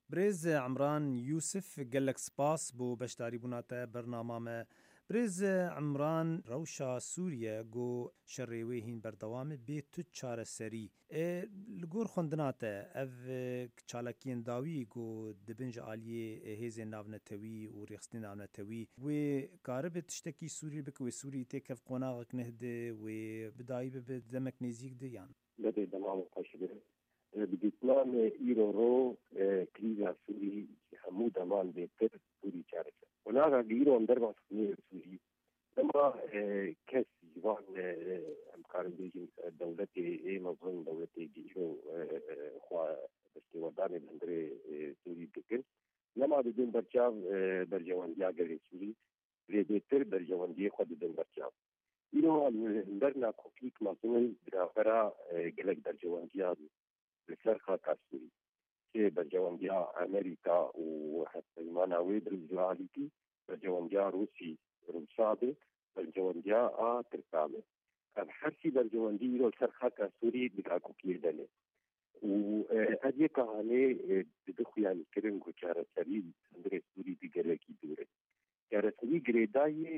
برێز عمران یوسف gelek spas بۆ بەشداریبووناتە بەرنامامە. برێز عمران ڕەوشا سووریە گۆ شەڕێوەی هین بەردەوامە بێ تو چارەسەری li gor xwendinate ev çalakiyên dawî got dibin ji aliyê hêzên navnetewî û rêxistinên navnetewî wê karibe tiştekî Sûrî bike wê Sûrî têkev qonaqek nehde wê bidayî bibe demek nêzik de yan بدأ دمام قشبه بدیتنام ایرو رو کریزا سوری همو دمان بهتر سوری چارسه وناغا ایرو اندر باسکنی سوری اما کس جوان امکارن بیجن دولت مظلوم دولت ایرو خواه بستیوردان بندر سوری بکن لما بدون برچاو برجواندیا گره سوری بهتر برجواندی خود بدون برچاو ایرو اندر ناکوکیک مصنوعی درافرا گلک برجواندیا لسر خاکا سوری که برجواندیا امریکا و حتی ماناوی برجوالیتی برجواندیا روسابه برجواندیا ترکامه هرسی برجواندی ایرو لسر خاکا سوری بکاکوکی دنه و ادیه کهانه بدخویانی کرن گو چاره سری اندر سوری دیگرکی دوره چارەسەری گرێدایê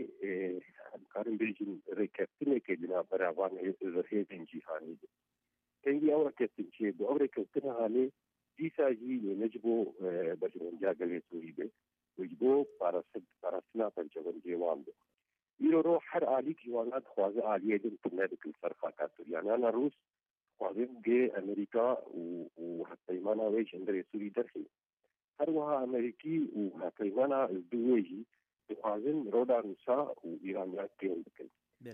karin bêjin rêkeftinekê di nav beravanê hêzên cîhanî de. Tengî ew rêkeftin çê bu ew rêkeftina halê dîsa jî ne ji bo berjewendiya gelê Sûrî be û ji bo parastina berjewendiyê wan be. Îro ro her alîk ji wan dixwaze aliyê din tune dikin ser xaka Sûryanana Rûs dixwazin gê Amerîka û heppeymana wê ji hundirê Sûrî derxî. Her wiha Amerîkî û heppeymana du wê jî dixwazin roda Rûsa û Îraniyan têm bikin.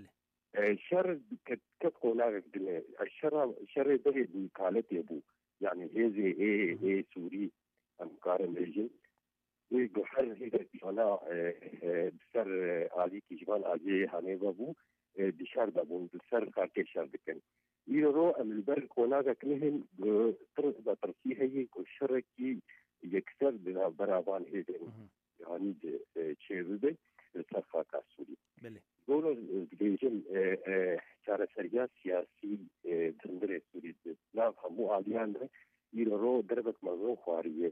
Şer ket qonaqek dine şerê berê bû kaletê bû yani hêzê ê Sûrî em karin bêjin wê guher hêzê jîvana di ser alîkî jivan aliyê hanêve bû di şer de bûn di ser karkê şer dikin. Îro ro em li ber qonaqek nihin betirsî heye ku şerekî yekser di nav beravan hêzên cihanî de çêbibe li ser xaka Sûrî. Golo dibêjin çareseriya siyasî dindirê Sûrî di nav hemû aliyan de îro ro derbek mezin xwariye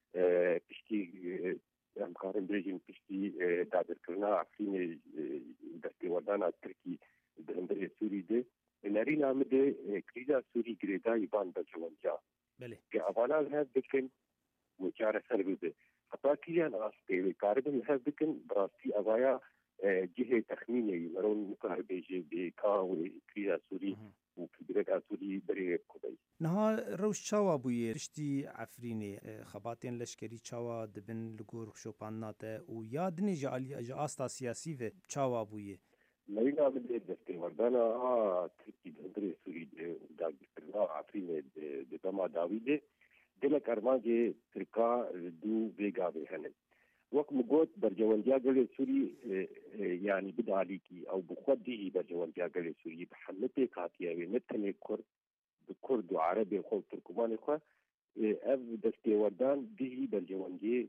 piştî em karin bêjin piştî dadirkirina Efrînê destêwerdana Tirkî di hundirê Sûrî de nerîna min de krîza Sûrî girêdayî van berjewendiya ke avanan hev bikin û çareser bibe. Heta kîjan rastpêvê karibin hev bikin bi rastî evaya cihê texmînê meron nikarbêje bêka wê krîza Sûrî û gireka Sûrî berê kubey. Niha rewş çawa bûye piştî Efrînê xebatên leşkerî çawa dibin li gor şopandina te û ya dinê ji asta siyasî ve çawa bûye? Nerîna min de destêwerdana Tirkî di hundirê Sûrî dagirkirina Efrînê di dema dawî de dilek armancê Tirka dû bêgavê hene. Wek min got berjewendiya gelê Sûrî yani bid alîkî ew bi xwe dihî berjewendiya gelê Sûrî bi hemletê hatiye wê ne tenê bi Kurd û Erebê xwe û Tirkmanê xwe ev destêwerdan dihî berjewendiyê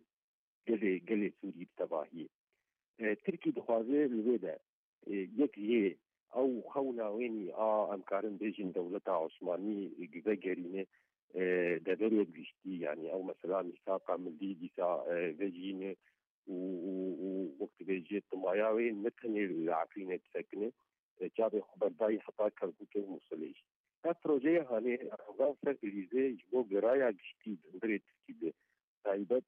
gelê Sûrî bi tevahiyê. Tirkî dixwaze li wê de yek jê ew xewna wênî em karin bêjin dewleta Osmanî vegerîne deverê giştî yani ew mesela mîsaka millî dîsa vejîne û wek dibêje timaya wê ne tenê li Efrînê disekine çavê xweberdayî heta Kerkûkê û Mosulê jî. Ev projeya hanê Erdogan ser Elîzê ji bo giraya giştî di hundirê Tirkî de taybet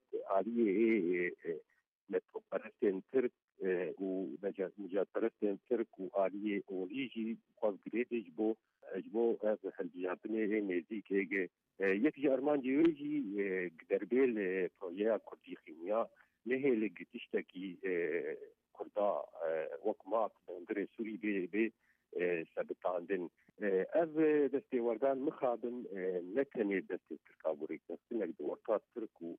aliyê metroperestên Tirk û necatperestên Tirk û aliyê olî jî xwaz girêdê ji bo ev hilbijartinê ê nêzik hêge. Yek ji armancê wê jî derbê li projeya Kurdî xîniya nehê li gihîştekî Kurda wek mat di hundirê Sûrî bê sebitandin. Ev destêwerdan mixabin ne tenê destê Tirka bû rêkeftinek di orta Tirk û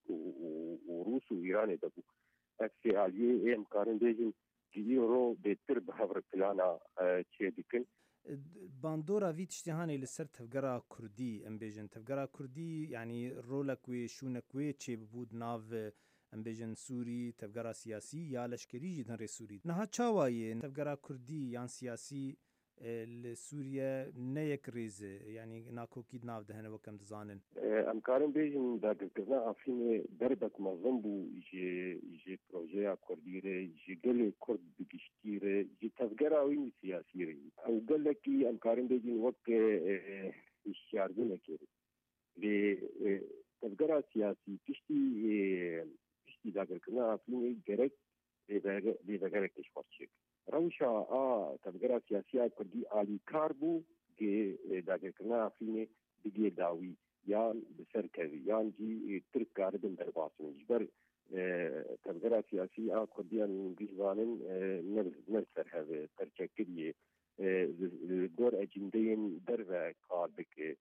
Rûs û Îranê de bû. Ev sê aliyê em karin bêjin îro bêtir bi hev plana çê dikin. Bandora vî tiştîhanê li ser tevgera Kurdî em bêjin tevgera Kurdî yanî rolek wê şûnek wê çêbibû di nav em bêjin Sûrî tevgera siyasî ya leşkerî jî di hundirê Sûrî. Niha çawa ye tevgera Kurdî yan siyasî لسوريا نيك ريز يعني ناكو كيد ناف دهنا وكم تزانن امکارم بیشن داگرنا افین دربک مزنبو جی پروژه کردیره جی گل کرد بگشتیره جی تفگراوی سیاسیره او گل کی امکارم بیشن وقت اشیارگونه کرد لی تفگرا سیاسی پشتی داگرنا افین گرک لیدگرک کشورچک روشا تفگرا سیاسی کردی آلی کاربو که داگرنا افین بگی داوی یان بسرکوی یان جی ترک کاردن در باسن جبر تفگرا سیاسی کردیان گیزوانن نرسر هذا ترچکریه دور اجندین در و کار بک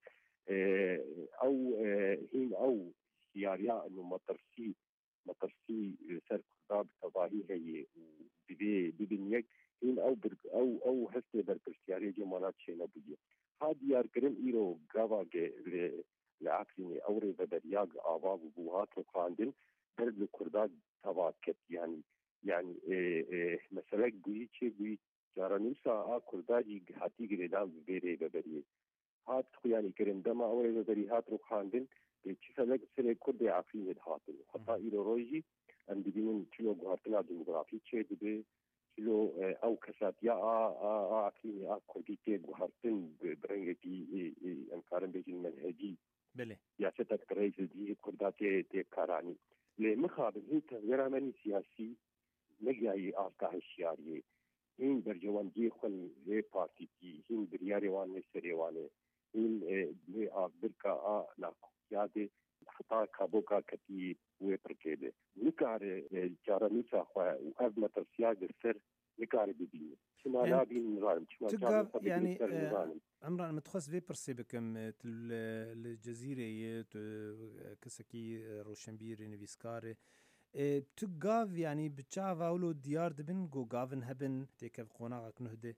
او هین او سیاریا انو مطرسی سر کرداب تباهی هی ببینیک هین او هسته در پرسیاری جمانات شینا بودی ها دیار کرن ایرو گاوا لعقلني أوري بدرياق آباب وبوهات وقاندن درد الكرداد تباكت يعني مثلا قوي جارانوسا كرداجي هاتي قردان بيري ببري هات يعني كرندما أوري بدري هات وقاندن بيتشفى لك سنة كردي عقلية هاتن حتى إلو روجي أم بدين شلو قهرتنا ديموغرافي تشي دبي شلو أو كسات يا عقلية كردي تي قهرتن برنجتي أمكارن بيجي المنهجي بله سیاست رئیس دی کردات کارانی لمخابن هی تغییرامنی سیاسی نگیایی آفکار شیاری این برجوان دی خون پارتی کی این بریاری وان سریوانه این برکا لاکیاده خطا کابوکا کتی و پرکیده نکار جارانیسا خوا و از مترسیاج سر نکار ببینه شما نابین نظام شما يعني عمران متخص في برسي بكم الجزيرة كسكي روشنبير نفيسكار تقاف يعني بتشعف أولو ديار دبن جو قافن هبن تيكف قوناغك نهده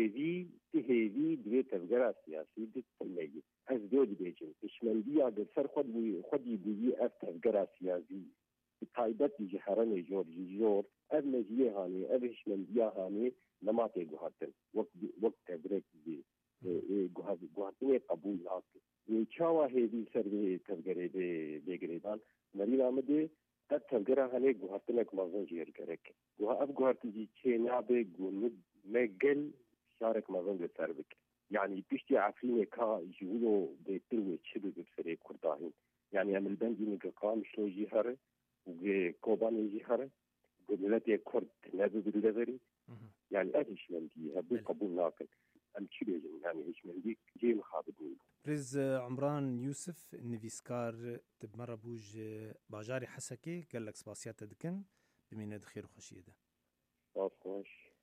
تهيدي دوية تفجرة سياسي دي تلمي از دود بيجن اشمندية بسر خودي بيجي اف تفجرة سياسي بتايبت جهران جور اف نجيه هاني اف اشمندية هاني نماتي قهاتن وقت تبريك دي گوهرتنی قبول ناکه چاوا هیدی سر تفگره بگریدان مریل آمده ات تفگره هنه گوهرتنک مازن جیر کرک اب گوهرتی چه نابه گوند مگل شارک مازن ده سر بک يعني بيشتي عفريني كا جولو بيتروي تشبه بسري كرداهين يعني عمل بندي نقام شلو جيهره وكوباني جيهره قبلتي كرد نابه بالدفري يعني أهش من دي هبو قبول ناكل يعني ايش من ديك جي مخابطين رز عمران يوسف نفيسكار تبمر بوج باجاري حسكي قال لك سباسيات دكن بمين خير وخشيده خوش